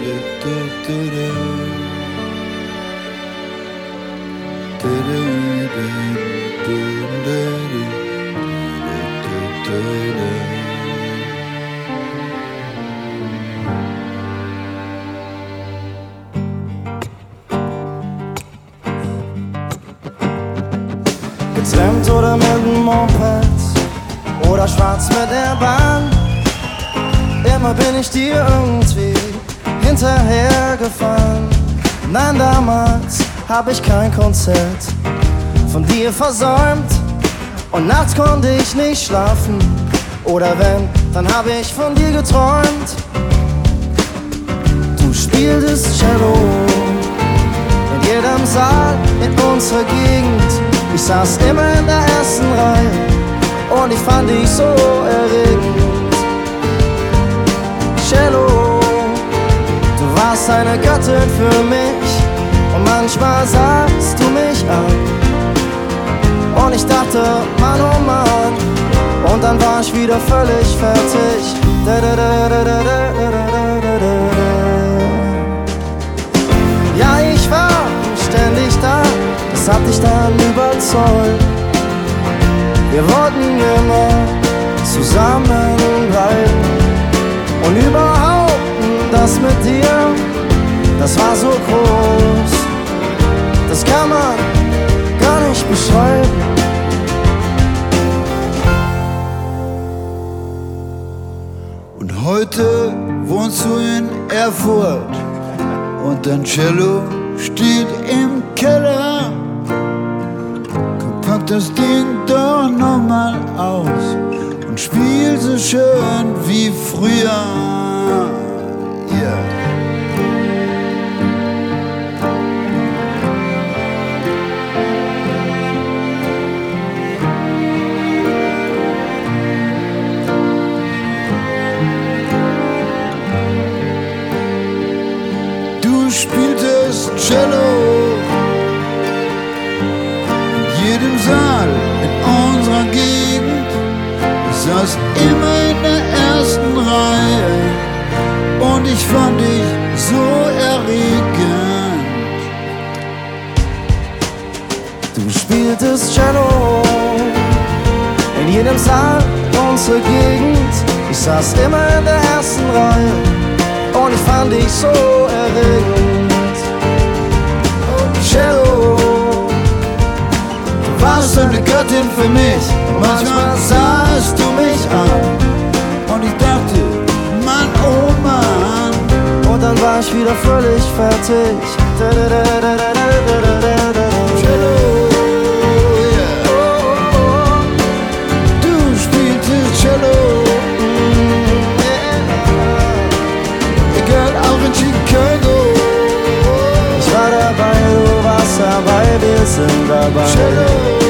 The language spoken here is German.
Getrennt oder mit dem Moped oder schwarz mit der Bahn. Immer bin ich dir irgendwie hinterhergefahren. Nein, damals hab ich kein Konzert von dir versäumt. Und nachts konnte ich nicht schlafen. Oder wenn, dann hab ich von dir geträumt. Du spieltest Cello in jedem Saal in unserer Gegend. Ich saß immer in der ersten Reihe und ich fand dich so erregend. Cello, du warst eine Göttin für mich und manchmal sahst du mich an und ich dachte, Mann, oh Mann, und dann war ich wieder völlig fertig. Ja, ich war ständig da, das hat dich dann überzeugt. Wir wollten immer zusammenbleiben und überhaupt das mit dir, das war so groß, das kann man gar nicht beschreiben. Und heute wohnst du in Erfurt und dein Cello steht im Keller. Komm, pack das Ding doch nochmal aus und spiel so schön wie früher. Yeah. Du spieltest Cello in jedem Saal in unserer Gegend. Ich saß immer in der ersten Reihe und ich fand dich so erregend. Du spieltest Cello in jedem Saal unserer Gegend. Ich saß immer in der ersten Reihe und ich fand dich so erregend. Oh, Cello, Du warst eine Göttin für mich und manchmal sahst du mich an und ich dachte, Mann, oh Mann, und dann war ich wieder völlig fertig. Cello, yeah. Du spieltest Cello, egal auch in Chicago. Ich war dabei, du warst dabei, wir sind dabei. Cello.